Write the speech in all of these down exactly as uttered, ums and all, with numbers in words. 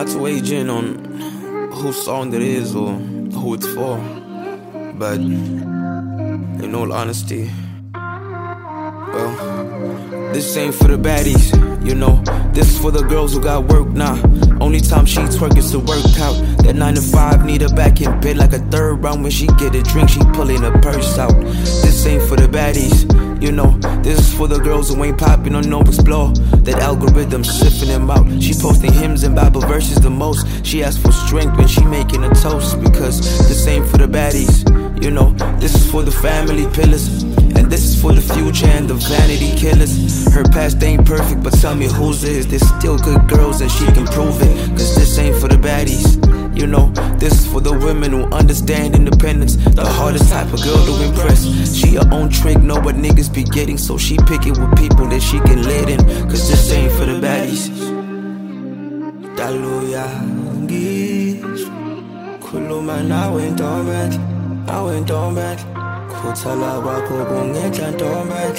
not to age in on whose song it is or who it's for, but in all honesty, well, this ain't for the baddies, you know. This is for the girls who got work now. Nah. Only time she twerk is to work out. That nine to five need her back in bed like a third round. When she get a drink, she pulling her purse out. This ain't for the baddies, you know. This is for the girls who ain't popping on no explore. That algorithm sifting them out. She posting hymns and Bible verses the most. She asks for strength when she making a toast. Because this ain't for the baddies, you know. This is for the family pillars. And this is for the future and the vanity killers. Her past ain't perfect, but tell me whose is. There's still good girls and she can prove it. Cause this ain't for the baddies, you know. This is for the women who understand independence. The hardest type of girl to impress. She her own trick, know what niggas be getting. So she pick it with people that she can let in. Cause this ain't for the baddies. Daluya ngisho khuluma nawe ntombi, nawe ntombi. Khuthala kwakho kungenhla ntombi.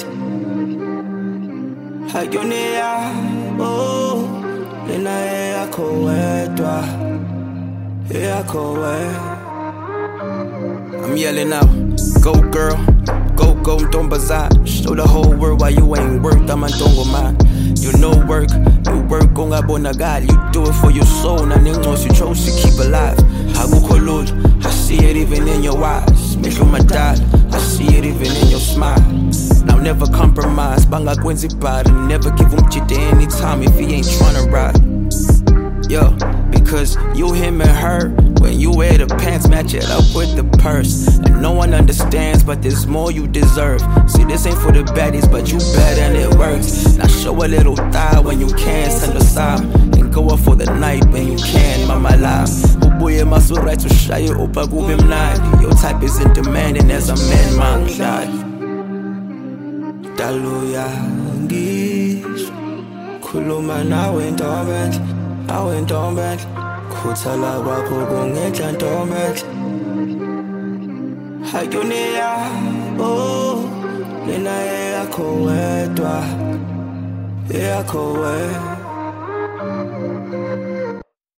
Hayoneya oh lena eyakho wedwa, eyakho wedwa. I'm yelling out, go girl, go go ntombazana. Show the whole world why you ain't worth amantongo man. You know work, you work ungabonakali. You do it for your soul, naningos you chose to keep alive. Akukho lula, I see it even in your eyes. Mehlo madala, I see it even in your smile. Now never compromise, bangakwenzi bad. Never give him chit anytime if he ain't tryna ride. Yo, because you, him and her, when you wear the pants, match it up with the purse. And no one understands, but there's more you deserve. See, this ain't for the baddies, but you bad and it works. Now show a little thigh when you can, stand aside. And go up for the night when you can, mama live. Ubuye muscle right to shy you up a good night. Your type isn't demanding as a man, man, die. Daluya ngisho khuluma nawe ntombi, nawe ntombi. Khuthala kwakho kungenhla ntombi. Hayoneya oh lena eyakho wedwa, eyakho wedwa.